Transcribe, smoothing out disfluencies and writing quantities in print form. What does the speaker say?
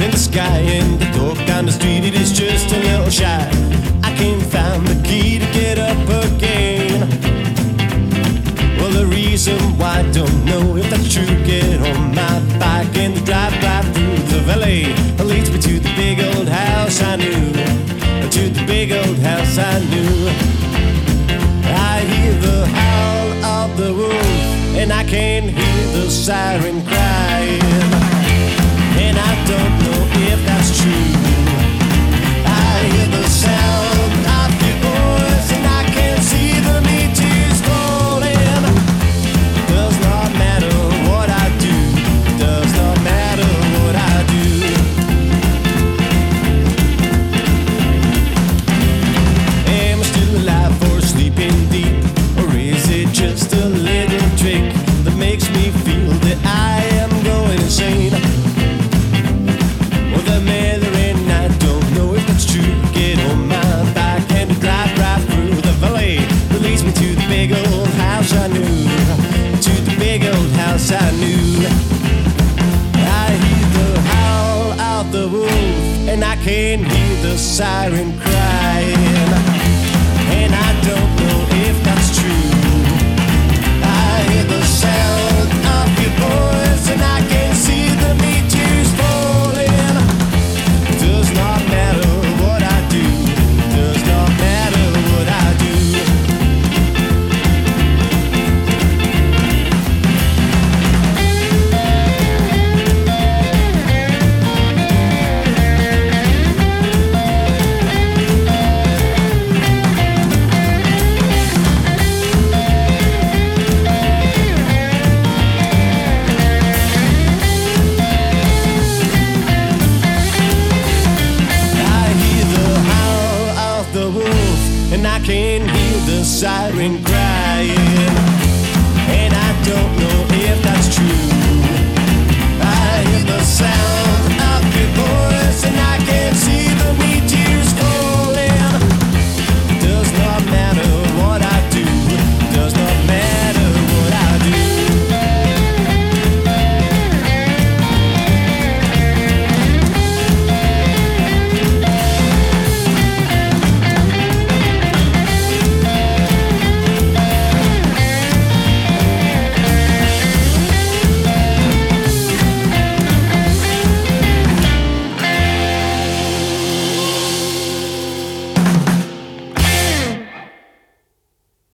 in the sky, and the door down the street, it is just a little shy. I can't find the key to get up again. Well, the reason why I don't know if that's true. Get on my bike and drive through the valley. It leads me to the big old house I knew. To the big old house I knew. I hear the howl of the wolf, and I can hear the siren crying. And I don't know if that's true. I hear the sound of your voice, and I can see the meteors falling. Does not matter what I do. Does not matter what I do. Am I still alive or sleeping deep? Or is it just a little trick that makes me feel that I am going insane? Well, the matter and I don't know if it's true. Get on my bike and drive right through the valley that leads me to the big old house I knew. To the big old house I knew. I hear the howl of the wolf, and I can hear the siren crying.